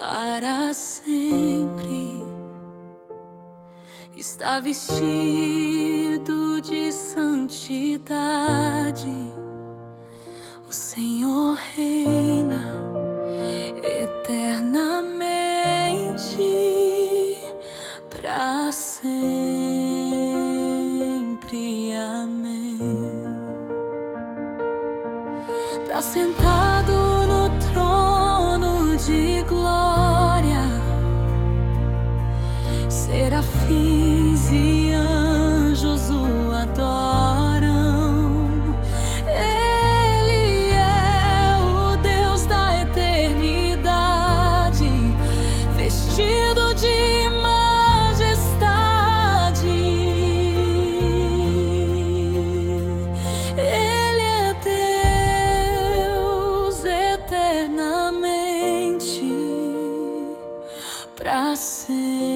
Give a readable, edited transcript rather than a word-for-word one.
para sempre. Está vestido de santidade. O Senhor reina eternamente para sempre. Amém. Está sentado no trono de glória. Serafins e anjos o adoram. Ele é o Deus da eternidade, vestido de majestade. Ele é Deus eternamente, para sempre.